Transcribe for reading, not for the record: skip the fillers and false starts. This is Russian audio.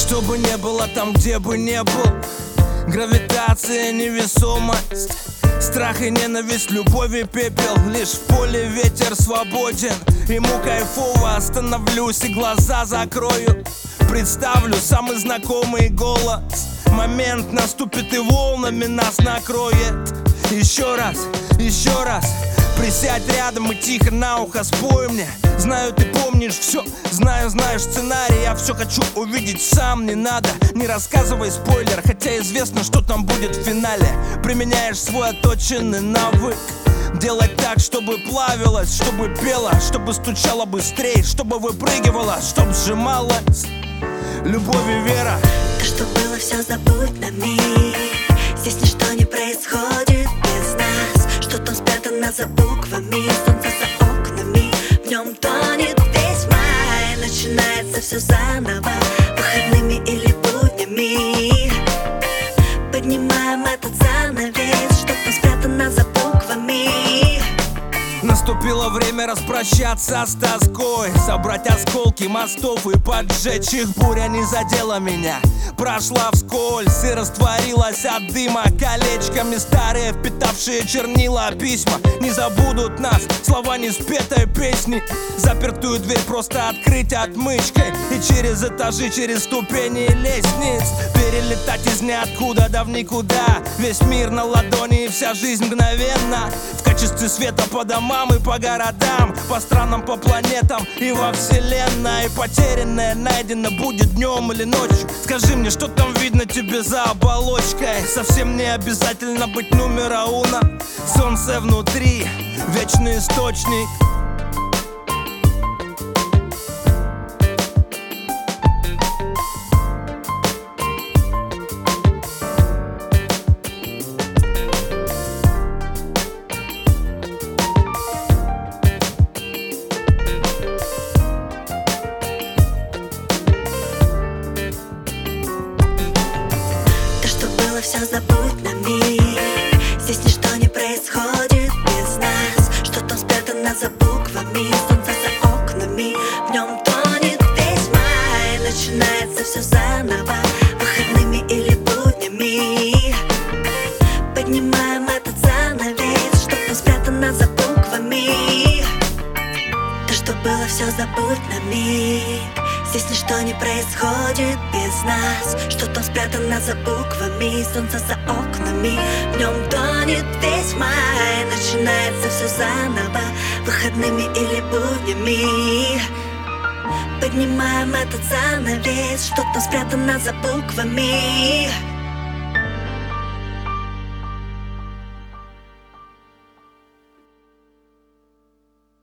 Что бы не было там, где бы не был, гравитация, невесомость, страх и ненависть, любовь и пепел. Лишь в поле ветер свободен, ему кайфово. Остановлюсь и глаза закрою, представлю самый знакомый голос. Момент наступит и волнами нас накроет. Еще раз, присядь рядом и тихо на ухо спой мне. Знаю, ты помнишь все, знаю, знаешь сценарий. Я все хочу увидеть сам, не надо, не рассказывай спойлер, хотя известно, что там будет в финале. Применяешь свой отточенный навык делать так, чтобы плавилась, чтобы пела, чтобы стучала быстрее, чтобы выпрыгивала, чтоб сжималась. Любовь и вера. То, что было, все забудь на миг. Здесь ничто не происходит без нас. Что там спрятано за буквами, солнце за окнами, в нем тонет весь май. Начинается все заново, выходными или буднями. Поднимаем этот занавес, что там спрятано за буквами. Наступило время распрощаться с тоской, собрать осколки мостов и поджечь их. Буря не задела меня, прошла вскользь и растворилась от дыма колечками. Старые впитавшие чернила письма не забудут нас, слова неспетой песни. Запертую дверь просто открыть отмычкой и через этажи, через ступени лестниц перелетать из ниоткуда да в никуда. Весь мир на ладони и вся жизнь мгновенно, в качестве света по домам и по городам, по странам, по планетам и во вселенной. Потерянное найдено будет днем или ночью. Скажи мне, что там видно тебе за оболочкой? Совсем не обязательно быть номера уно. Солнце внутри, вечный источник. Все забудь на миг. Здесь ничто не происходит без нас. Что там спрятано за буквами, солнце за окнами, в нем тонет весь май. Начинается все заново, выходными или буднями. Поднимаем этот занавес, что там спрятано за буквами. То, что было, все забудь на миг. Здесь ничто не происходит без нас. Что там спрятано за буквами, солнце за окнами, в нем тонет весь май. Начинается все заново, выходными или буднями. Поднимаем этот занавес, что там спрятано за буквами.